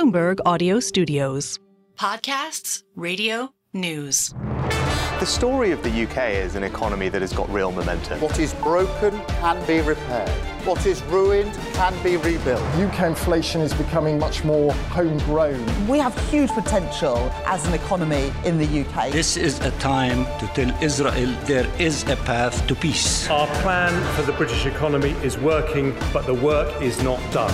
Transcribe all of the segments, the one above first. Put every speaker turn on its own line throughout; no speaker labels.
Bloomberg Audio Studios.
Podcasts, radio, news.
The story of the UK is an economy that has got real momentum.
What is broken can be repaired. What is ruined can be rebuilt.
UK inflation is becoming much more homegrown.
We have huge potential as an economy in the UK.
This is a time to tell Israel there is a path to peace.
Our plan for the British economy is working, but the work is not done.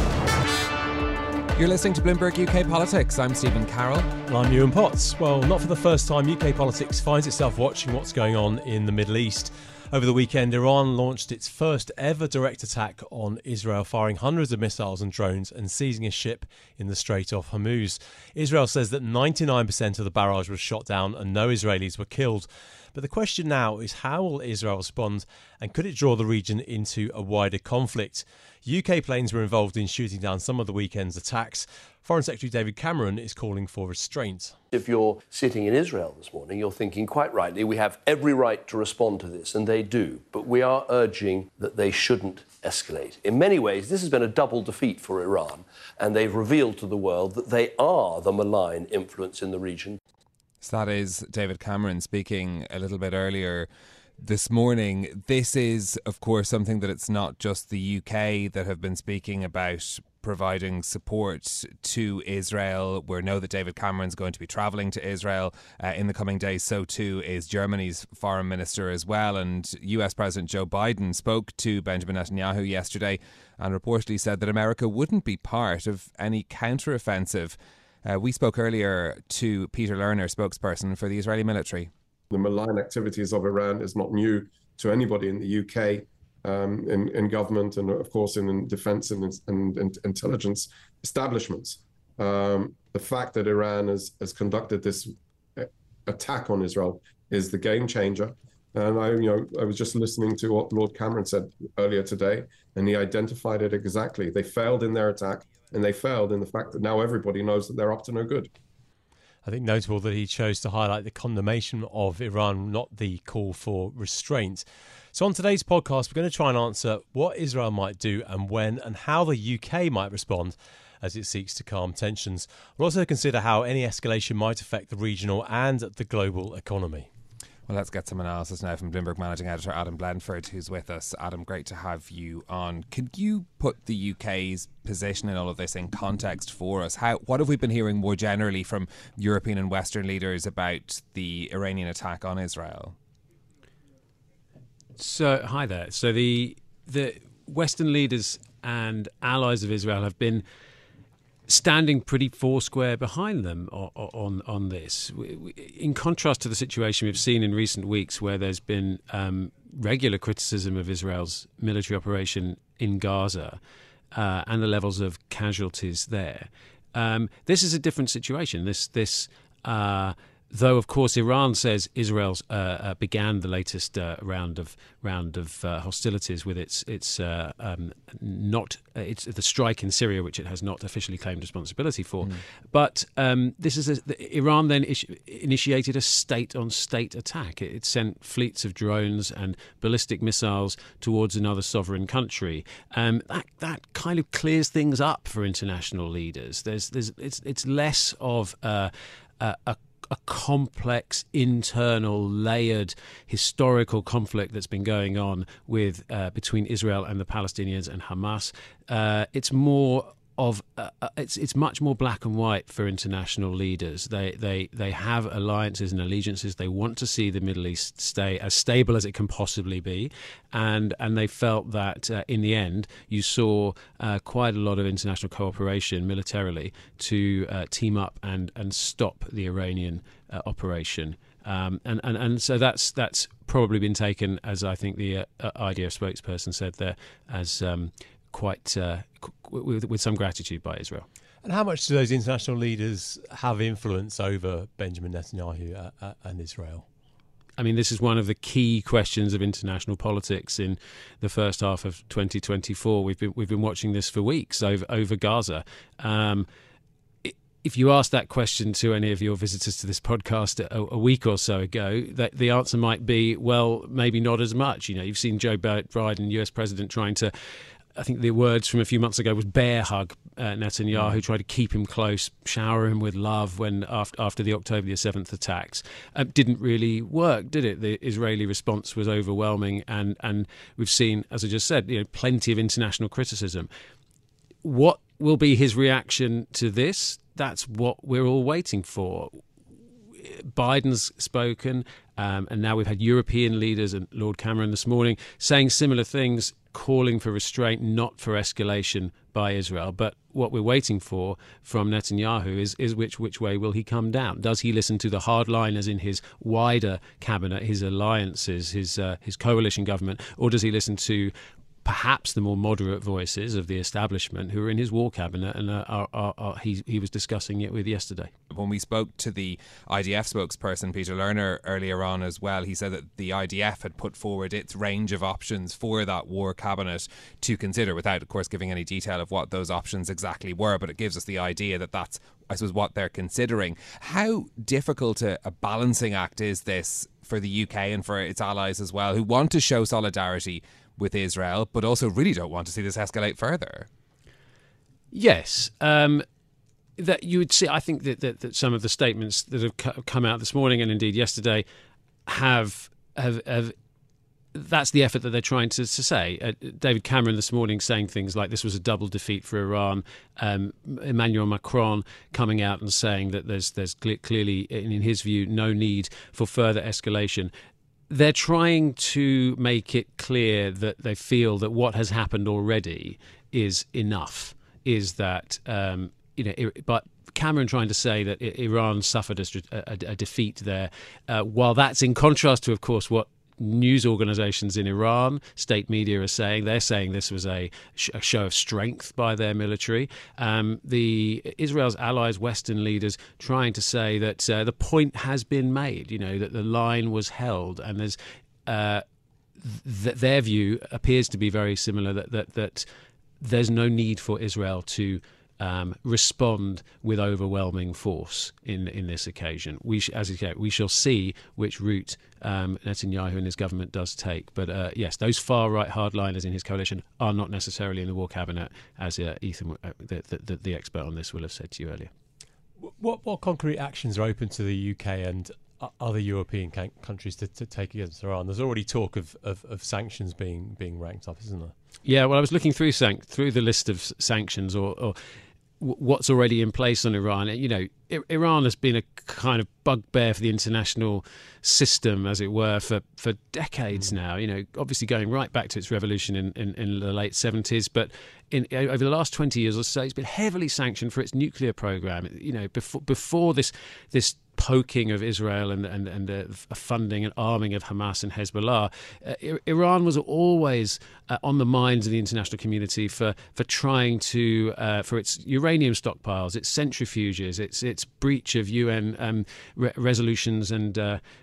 You're listening to Bloomberg UK Politics. I'm Stephen Carroll.
And I'm Ewan Potts. Well, not for the first time, UK politics finds itself watching what's going on in the Middle East. Over the weekend, Iran launched its first ever direct attack on Israel, firing hundreds of missiles and drones and seizing a ship in the Strait of Hormuz. Israel says that 99% of the barrage was shot down and no Israelis were killed. But the question now is, how will Israel respond, and could it draw the region into a wider conflict? UK planes were involved in shooting down some of the weekend's attacks. Foreign Secretary David Cameron is calling for restraint.
If you're sitting in Israel this morning, you're thinking quite rightly, we have every right to respond to this, and they do. But we are urging that they shouldn't escalate. In many ways, this has been a double defeat for Iran, and they've revealed to the world that they are the malign influence in the region.
So that is David Cameron speaking a little bit earlier this morning. This is, of course, something that it's not just the UK that have been speaking about providing support to Israel. We know that David Cameron's going to be travelling to Israel in the coming days. So too is Germany's foreign minister as well. And US President Joe Biden spoke to Benjamin Netanyahu yesterday and reportedly said that America wouldn't be part of any counter-offensive. We spoke earlier to Peter Lerner, spokesperson for the Israeli military.
The malign activities of Iran is not new to anybody in the UK, in government and, of course, in defence and intelligence establishments. The fact that Iran has conducted this attack on Israel is the game changer. And I was just listening to what Lord Cameron said earlier today, and he identified it exactly. They failed in their attack, and they failed in the fact that now everybody knows that they're up to no good.
I think notable that he chose to highlight the condemnation of Iran, not the call for restraint. So on today's podcast, we're going to try and answer what Israel might do and when, and how the UK might respond as it seeks to calm tensions. We'll also consider how any escalation might affect the regional and the global economy.
Well, let's get some analysis now from Bloomberg Managing Editor Adam Blenford, who's with us. Adam, great to have you on. Could you put the UK's position in all of this in context for us? What have we been hearing more generally from European and Western leaders about the Iranian attack on Israel?
So, hi there. So the Western leaders and allies of Israel have been standing pretty foursquare behind them on this. In contrast to the situation we've seen in recent weeks, where there's been regular criticism of Israel's military operation in Gaza and the levels of casualties there, this is a different situation. Though, of course, Iran says Israel's began the latest round of hostilities with its the strike in Syria, which it has not officially claimed responsibility for. But this is Iran then initiated a state-on-state attack. It sent fleets of drones and ballistic missiles towards another sovereign country. That kind of clears things up for international leaders. It's less of a complex, internal, layered, historical conflict that's been going on with between Israel and the Palestinians and Hamas. It's more of it's much more black and white for international leaders. They have alliances and allegiances. They want to see the Middle East stay as stable as it can possibly be, and they felt that in the end you saw quite a lot of international cooperation militarily to team up and stop the Iranian operation. And so that's probably been taken, as I think the IDF spokesperson said there, as quite with some gratitude by Israel.
And how much do those international leaders have influence over Benjamin Netanyahu and Israel?
I mean, this is one of the key questions of international politics in the first half of 2024. We've been watching this for weeks over Gaza. If you asked that question to any of your visitors to this podcast a week or so ago, the answer might be, well, maybe not as much. You've seen Joe Biden, US president, trying to I think the words from a few months ago was bear hug Netanyahu, tried to keep him close, shower him with love when after the October the 7th attacks. Didn't really work, did it? The Israeli response was overwhelming, and we've seen, as I just said, plenty of international criticism. What will be his reaction to this? That's what we're all waiting for. Biden's spoken, and now we've had European leaders and Lord Cameron this morning saying similar things, calling for restraint, not for escalation by Israel. But what we're waiting for from Netanyahu is which way will he come down? Does he listen to the hardliners in his wider cabinet, his alliances, his coalition government, or does he listen to perhaps the more moderate voices of the establishment who are in his war cabinet, and he was discussing it with yesterday?
When we spoke to the IDF spokesperson, Peter Lerner, earlier on as well, he said that the IDF had put forward its range of options for that war cabinet to consider, without, of course, giving any detail of what those options exactly were, but it gives us the idea that that's, I suppose, what they're considering. How difficult a balancing act is this for the UK and for its allies as well, who want to show solidarity with Israel, but also really don't want to see this escalate further?
Yes. That you would see, I think that some of the statements that have come out this morning and indeed yesterday have that's the effort that they're trying to say. David Cameron this morning saying things like this was a double defeat for Iran. Emmanuel Macron coming out and saying that there's clearly, in his view, no need for further escalation. They're trying to make it clear that they feel that what has happened already is enough. Is that but Cameron trying to say that Iran suffered a defeat there, while that's in contrast to, of course, what news organisations in Iran, state media are saying. They're saying this was a show of strength by their military. Israel's allies, Western leaders, trying to say that the point has been made, that the line was held, and there's their view appears to be very similar, that there's no need for Israel to respond with overwhelming force in this occasion. We shall see which route Netanyahu and his government does take. But yes, those far-right hardliners in his coalition are not necessarily in the war cabinet, as Ethan, the expert on this, will have said to you earlier.
What concrete actions are open to the UK and other European countries to take against Iran? There's already talk of sanctions being ranked up, isn't there? Yeah, well, I was looking through the list of sanctions or what's already in place on Iran. Iran has been a kind of bugbear for the international system, as it were, for decades now. Obviously going right back to its revolution in the late 70s, but over the last 20 years or so, it's been heavily sanctioned for its nuclear program. Before this poking of Israel and funding and arming of Hamas and Hezbollah, Iran was always on the minds of the international community for trying to for its uranium stockpiles, its centrifuges, its breach of UN resolutions and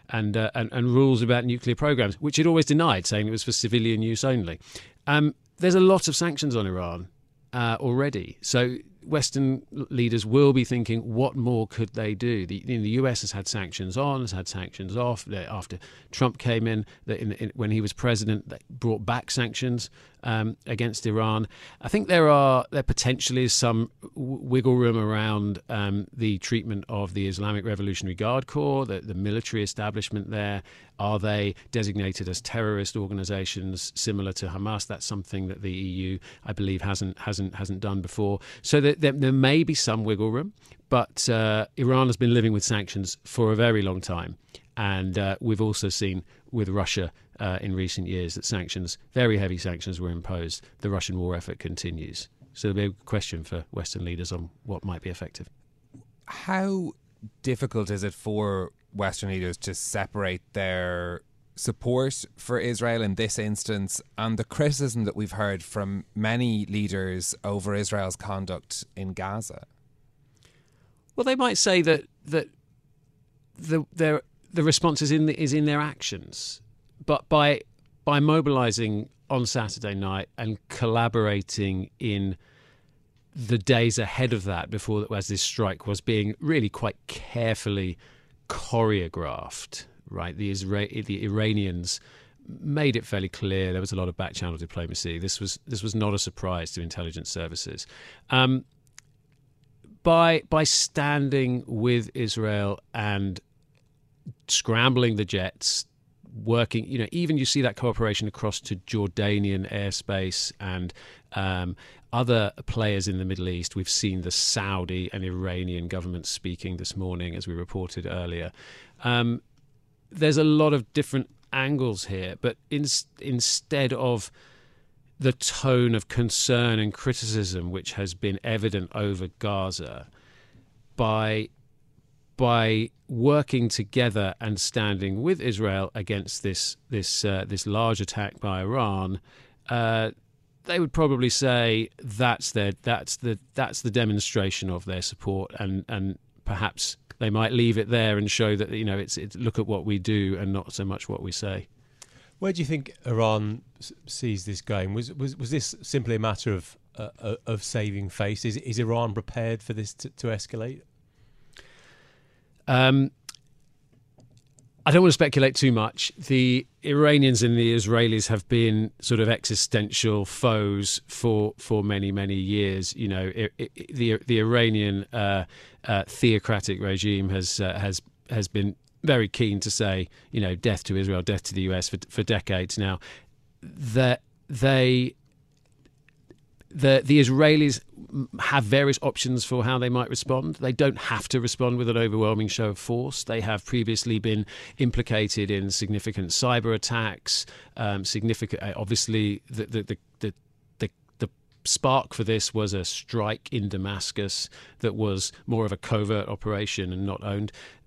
rules about nuclear programs, which it always denied, saying it was for civilian use only. There's a lot of sanctions on Iran already, so Western leaders will be thinking, what more could they do? The US has had sanctions on, has had sanctions off. After Trump came in, when he was president, they brought back sanctions against Iran. I think there potentially is some wiggle room around the treatment of the Islamic Revolutionary Guard Corps, the military establishment there. Are they designated as terrorist organisations similar to Hamas? That's something that the EU, I believe, hasn't done before. So there may be some wiggle room, but Iran has been living with sanctions for a very long time. And we've also seen with Russia in recent years that sanctions, very heavy sanctions, were imposed. The Russian war effort continues. So there'll be a question for Western leaders on what might be effective.
How difficult is it for Western leaders to separate their support for Israel in this instance and the criticism that we've heard from many leaders over Israel's conduct in Gaza?
Well, they might say that the response is in their actions, but by mobilising on Saturday night and collaborating in the days ahead of that, before as this strike was being really quite carefully choreographed, right? The Iranians made it fairly clear there was a lot of back-channel diplomacy. This was not a surprise to intelligence services. By standing with Israel and scrambling the jets, working, even you see that cooperation across to Jordanian airspace and other players in the Middle East. We've seen the Saudi and Iranian governments speaking this morning, as we reported earlier. There's a lot of different angles here, but instead of the tone of concern and criticism which has been evident over Gaza, by working together and standing with Israel against this large attack by Iran, they would probably say that's the demonstration of their support, and perhaps they might leave it there and show that it's look at what we do and not so much what we say.
Where do you think Iran sees this going? Was this simply a matter of saving face? Is Iran prepared for this to escalate?
I don't want to speculate too much. The Iranians and the Israelis have been sort of existential foes for many, many years. The Iranian theocratic regime has been very keen to say, death to Israel, death to the US for decades now. The Israelis have various options for how they might respond. They don't have to respond with an overwhelming show of force. They have previously been implicated in significant cyber attacks. Obviously, the spark for this was a strike in Damascus that was more of a covert operation and not owned.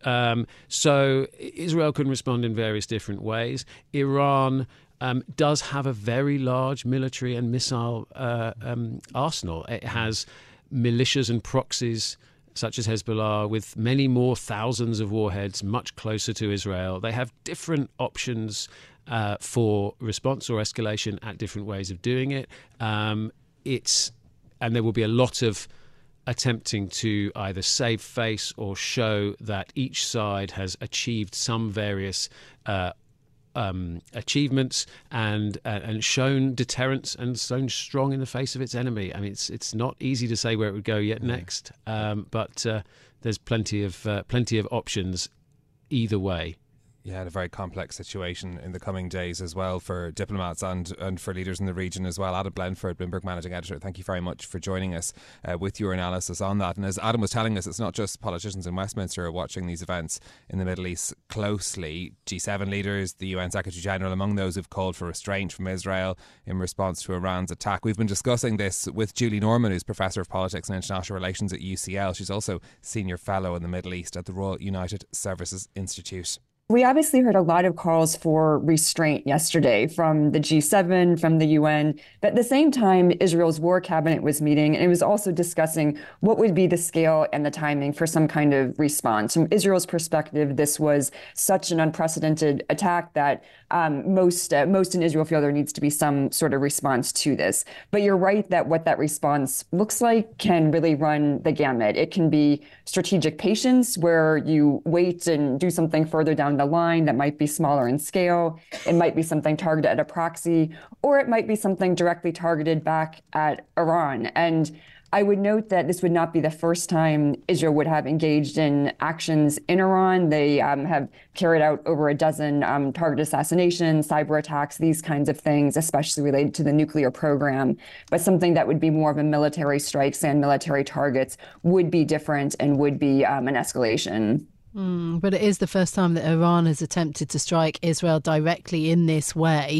So Israel can respond in various different ways. Iran does have a very large military and missile arsenal. It has militias and proxies such as Hezbollah with many more thousands of warheads much closer to Israel. They have different options for response or escalation at different ways of doing it. And there will be a lot of attempting to either save face or show that each side has achieved some various achievements and shown deterrence and shown strong in the face of its enemy. I mean, it's not easy to say where it would go yet next, but there's plenty of options either way.
Yeah, and a very complex situation in the coming days as well for diplomats and for leaders in the region as well. Adam Blenford, Bloomberg Managing Editor, thank you very much for joining us with your analysis on that. And as Adam was telling us, it's not just politicians in Westminster who are watching these events in the Middle East closely. G7 leaders, the UN Secretary General, among those who've called for restraint from Israel in response to Iran's attack. We've been discussing this with Julie Norman, who's Professor of Politics and International Relations at UCL. She's also Senior Fellow in the Middle East at the Royal United Services Institute.
We obviously heard a lot of calls for restraint yesterday from the G7, from the UN. But at the same time, Israel's war cabinet was meeting, and it was also discussing what would be the scale and the timing for some kind of response. From Israel's perspective, this was such an unprecedented attack that most in Israel feel there needs to be some sort of response to this. But you're right that what that response looks like can really run the gamut. It can be strategic patience, where you wait and do something further down the line that might be smaller in scale. It might be something targeted at a proxy, or it might be something directly targeted back at Iran. And I would note that this would not be the first time Israel would have engaged in actions in Iran. They have carried out over a dozen target assassinations, cyber attacks, these kinds of things, especially related to the nuclear program. But something that would be more of a military strikes and military targets would be different and would be an escalation.
But it is the first time that Iran has attempted to strike Israel directly in this way.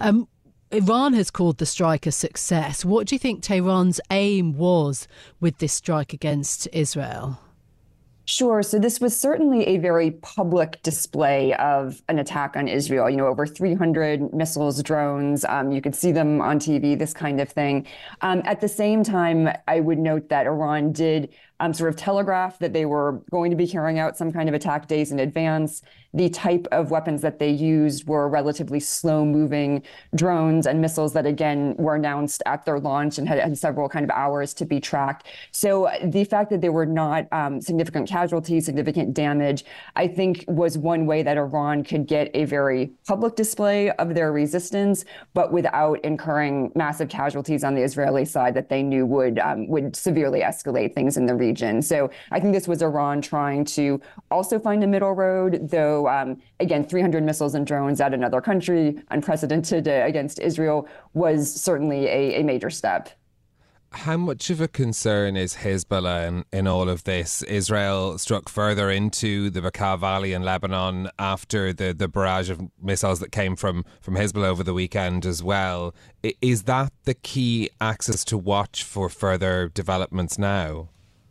Iran has called the strike a success. What do you think Tehran's aim was with this strike against Israel?
Sure. So this was certainly a very public display of an attack on Israel. Over 300 missiles, drones. You could see them on TV, this kind of thing. At the same time, I would note that Iran did sort of telegraph that they were going to be carrying out some kind of attack days in advance. The type of weapons that they used were relatively slow-moving drones and missiles that, again, were announced at their launch and had several kind of hours to be tracked. So the fact that there were not significant casualties, significant damage, I think was one way that Iran could get a very public display of their resistance, but without incurring massive casualties on the Israeli side that they knew would severely escalate things in the region. So I think this was Iran trying to also find a middle road, though, again, 300 missiles and drones at another country, unprecedented against Israel, was certainly a major step.
How much of a concern is Hezbollah in all of this? Israel struck further into the Bekaa Valley in Lebanon after the barrage of missiles that came from Hezbollah over the weekend as well. Is that the key axis to watch for further developments now?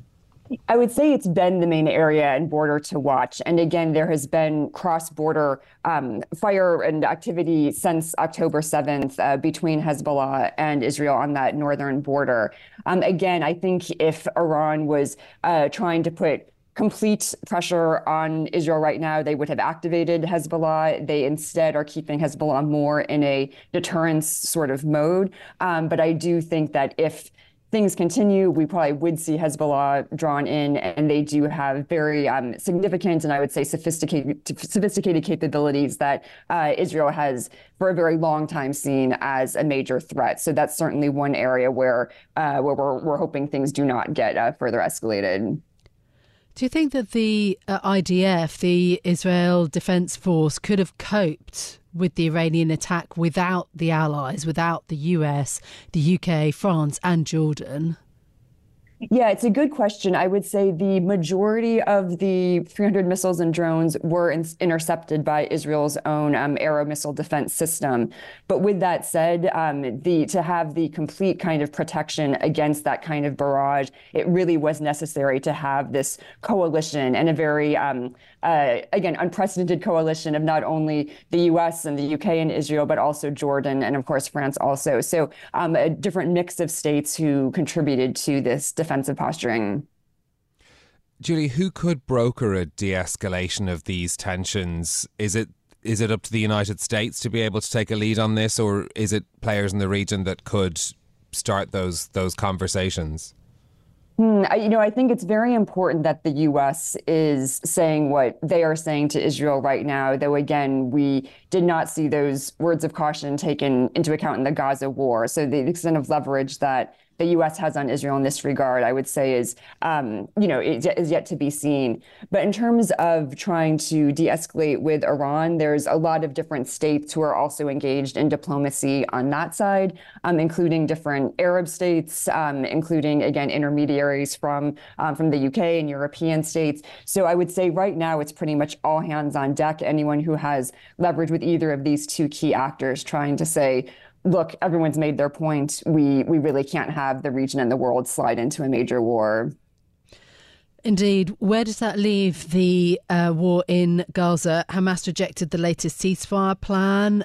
I would say it's been the main area and border to watch. And again, there has been cross-border fire and activity since October 7th between Hezbollah and Israel on that northern border. Again, I think if Iran was trying to put complete pressure on Israel right now, they would have activated Hezbollah. They instead are keeping Hezbollah more in a deterrence sort of mode. But I do think that if things continue, we probably would see Hezbollah drawn in, and they do have very significant and I would say sophisticated capabilities that Israel has for a very long time seen as a major threat. So that's certainly one area where we're hoping things do not get further escalated.
Do you think that the IDF, the Israel Defense Force, could have coped with the Iranian attack without the allies, without the US, the UK, France and Jordan?
Yeah, it's a good question. I would say the majority of the 300 missiles and drones were intercepted by Israel's own aero missile defense system. But with that said, to have the complete kind of protection against that kind of barrage, it really was necessary to have this coalition and a very, again, unprecedented coalition of not only the US and the UK and Israel, but also Jordan and, of course, France also. So a different mix of states who contributed to this defensive posturing.
Julie, who could broker a de-escalation of these tensions? Is it up to the United States to be able to take a lead on this, or is it players in the region that could start those conversations?
I think it's very important that the U.S. is saying what they are saying to Israel right now, though, again, we did not see those words of caution taken into account in the Gaza war. So the extent of leverage that the U.S. has on Israel in this regard, I would say, is yet to be seen. But in terms of trying to de-escalate with Iran, there's a lot of different states who are also engaged in diplomacy on that side, including different Arab states, including, again, intermediaries from the UK and European states. So I would say right now it's pretty much all hands on deck. Anyone who has leverage with either of these two key actors trying to say, look, everyone's made their point. We really can't have the region and the world slide into a major war.
Indeed. Where does that leave the war in Gaza? Hamas rejected the latest ceasefire plan.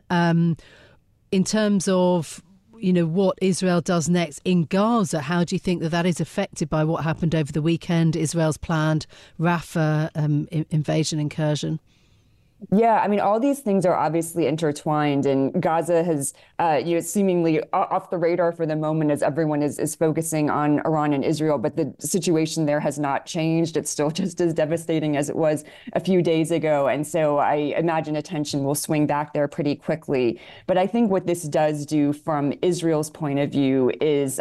In terms of what Israel does next in Gaza, how do you think that is affected by what happened over the weekend, Israel's planned Rafah invasion incursion?
Yeah, I mean, all these things are obviously intertwined, and Gaza has, seemingly off the radar for the moment as everyone is focusing on Iran and Israel. But the situation there has not changed. It's still just as devastating as it was a few days ago. And so I imagine attention will swing back there pretty quickly. But I think what this does do from Israel's point of view is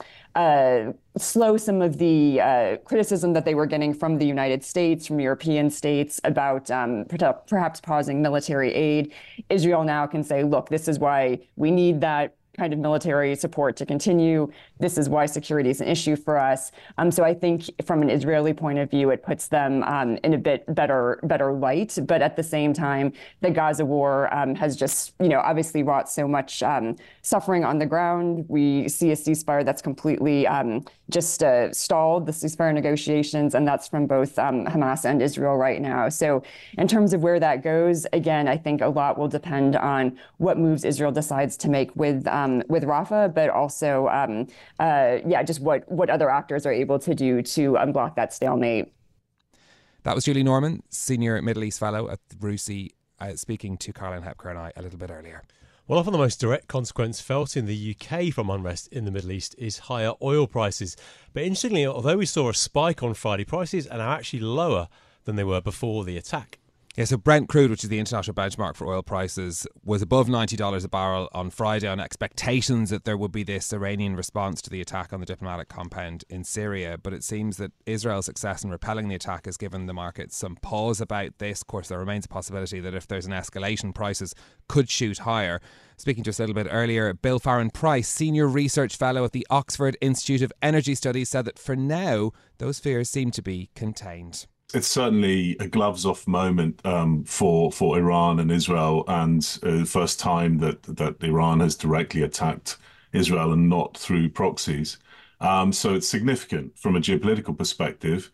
slow some of the criticism that they were getting from the United States, from European states about perhaps pausing military aid. Israel now can say, look, this is why we need that kind of military support to continue. This is why security is an issue for us. So I think from an Israeli point of view, it puts them in a bit better light. But at the same time, the Gaza war has just, obviously wrought so much suffering on the ground. We see a ceasefire that's completely stalled, the ceasefire negotiations, and that's from both Hamas and Israel right now. So in terms of where that goes, again, I think a lot will depend on what moves Israel decides to make with Rafah, but also, just what other actors are able to do to unblock that stalemate.
That was Julie Norman, Senior Middle East Fellow at RUSI, speaking to Caroline Hepker and I a little bit earlier.
Well, often the most direct consequence felt in the UK from unrest in the Middle East is higher oil prices. But interestingly, although we saw a spike on Friday, prices are now actually lower than they were before the attack.
Yeah, so Brent crude, which is the international benchmark for oil prices, was above $90 a barrel on Friday on expectations that there would be this Iranian response to the attack on the diplomatic compound in Syria. But it seems that Israel's success in repelling the attack has given the market some pause about this. Of course, there remains a possibility that if there's an escalation, prices could shoot higher. Speaking to us a little bit earlier, Bill Farren-Price, Senior Research Fellow at the Oxford Institute of Energy Studies, said that for now, those fears seem to be contained.
It's certainly a gloves-off moment for Iran and Israel, and the first time that Iran has directly attacked Israel and not through proxies. So it's significant from a geopolitical perspective.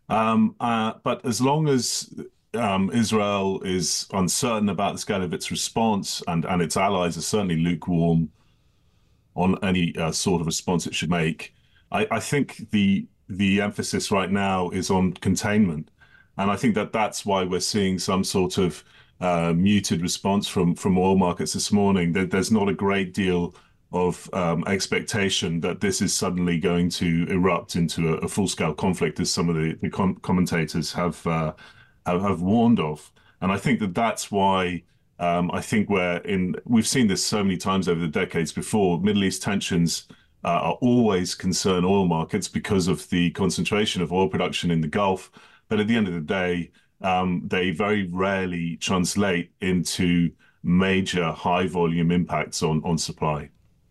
But as long as Israel is uncertain about the scale of its response, and its allies are certainly lukewarm on any sort of response it should make, I think the emphasis right now is on containment. And I think that's why we're seeing some sort of muted response from oil markets this morning. There's not a great deal of expectation that this is suddenly going to erupt into a full-scale conflict, as some of the commentators have warned of. And I think that's why I think we've seen this so many times over the decades before. Middle East tensions are always concern oil markets because of the concentration of oil production in the Gulf. But at the end of the day, they very rarely translate into major high volume impacts on supply.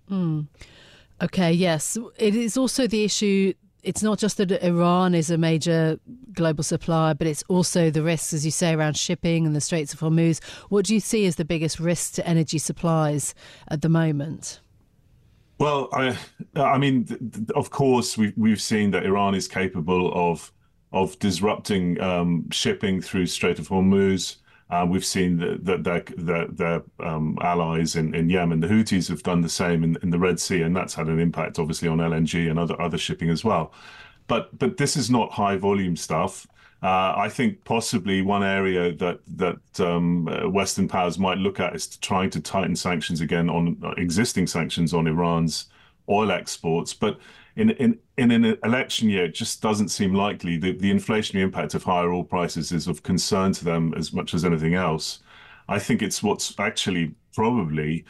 Okay, yes. It is also the issue. It's not just that Iran is a major global supplier, but it's also the risks, as you say, around shipping and the Straits of Hormuz. What do you see as the biggest risk to energy supplies at the moment?
Well, I mean, of course, we've seen that Iran is capable of disrupting shipping through Strait of Hormuz. We've seen that their allies in Yemen, the Houthis, have done the same in the Red Sea, and that's had an impact, obviously, on LNG and other shipping as well. But this is not high volume stuff. I think possibly one area that Western powers might look at is trying to tighten sanctions again on existing sanctions on Iran's oil exports. But in an election year, it just doesn't seem likely. The inflationary impact of higher oil prices is of concern to them as much as anything else. I think it's what's actually probably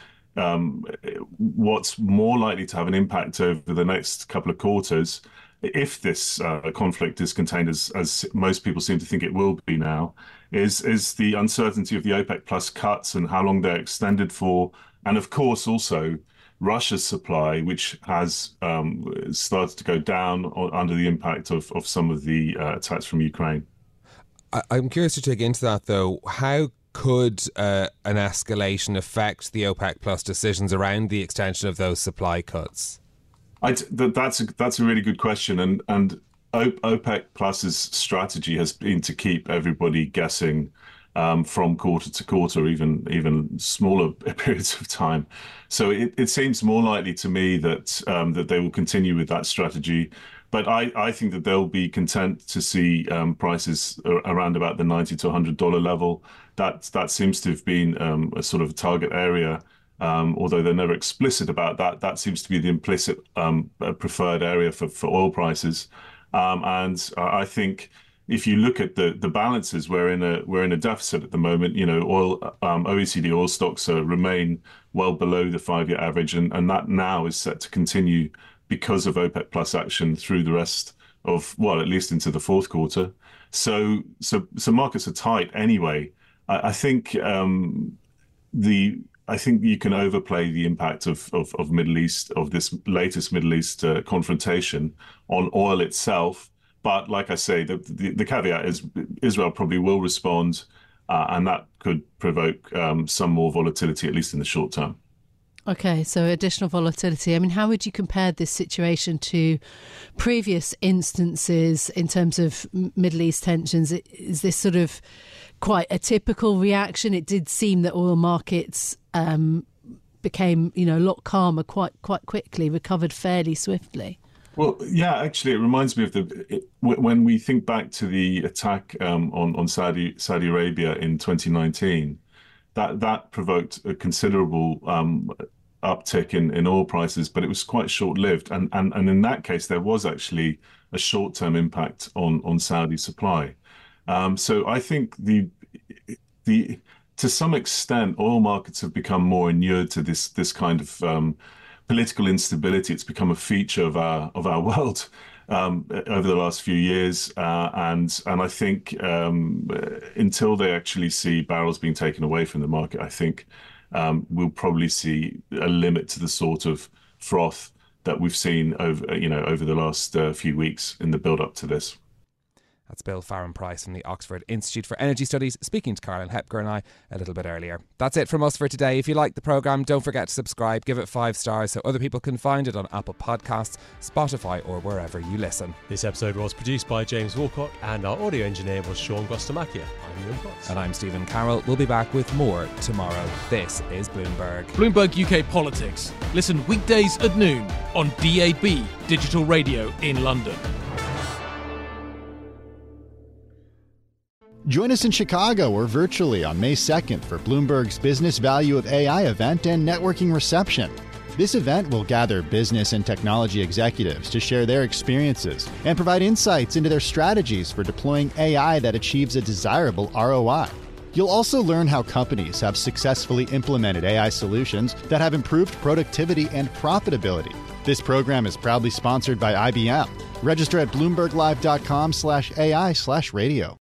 what's more likely to have an impact over the next couple of quarters, if this conflict is contained as most people seem to think it will be now, is the uncertainty of the OPEC Plus cuts and how long they're extended for. And of course, also Russia's supply, which has started to go down under the impact of some of the attacks from Ukraine.
I'm curious to dig into that, though. How could an escalation affect the OPEC Plus decisions around the extension of those supply cuts?
That's a really good question, and OPEC Plus's strategy has been to keep everybody guessing from quarter to quarter, even smaller periods of time. So it seems more likely to me that that they will continue with that strategy. But I think that they'll be content to see prices around about the $90 to $100 level. That seems to have been a sort of target area. Although they're never explicit about that, that seems to be the implicit preferred area for oil prices. And I think if you look at the balances, we're in a deficit at the moment. You know, OECD oil stocks remain well below the 5-year average, and that now is set to continue because of OPEC Plus action through the rest of, well, at least into the fourth quarter. So markets are tight anyway. I think I think you can overplay the impact of Middle East, of this latest Middle East confrontation on oil itself. But like I say, the caveat is Israel probably will respond, and that could provoke some more volatility, at least in the short term.
Okay, so additional volatility. I mean, how would you compare this situation to previous instances in terms of Middle East tensions? Is this sort of quite a typical reaction? It did seem that oil markets became, a lot calmer quite quickly, recovered fairly swiftly.
Well, yeah, actually, it reminds me of when we think back to the attack on Saudi Arabia in 2019. that provoked a considerable uptick in oil prices, but it was quite short-lived. And in that case, there was actually a short-term impact on Saudi supply. So I think to some extent, oil markets have become more inured to this kind of political instability. It's become a feature of our world over the last few years, and I think until they actually see barrels being taken away from the market, I think we'll probably see a limit to the sort of froth that we've seen over the last few weeks in the build-up to this.
That's Bill Farren-Price from the Oxford Institute for Energy Studies, speaking to Caroline Hepker and I a little bit earlier. That's it from us for today. If you like the programme, don't forget to subscribe, give it 5 stars so other people can find it on Apple Podcasts, Spotify or wherever you listen.
This episode was produced by James Walcott and our audio engineer was Sean Gostamakia. I'm Ewan Potts.
And I'm Stephen Carroll. We'll be back with more tomorrow. This is Bloomberg.
Bloomberg UK Politics. Listen weekdays at noon on DAB Digital Radio in London.
Join us in Chicago or virtually on May 2nd for Bloomberg's Business Value of AI event and networking reception. This event will gather business and technology executives to share their experiences and provide insights into their strategies for deploying AI that achieves a desirable ROI. You'll also learn how companies have successfully implemented AI solutions that have improved productivity and profitability. This program is proudly sponsored by IBM. Register at bloomberglive.com/AI/radio.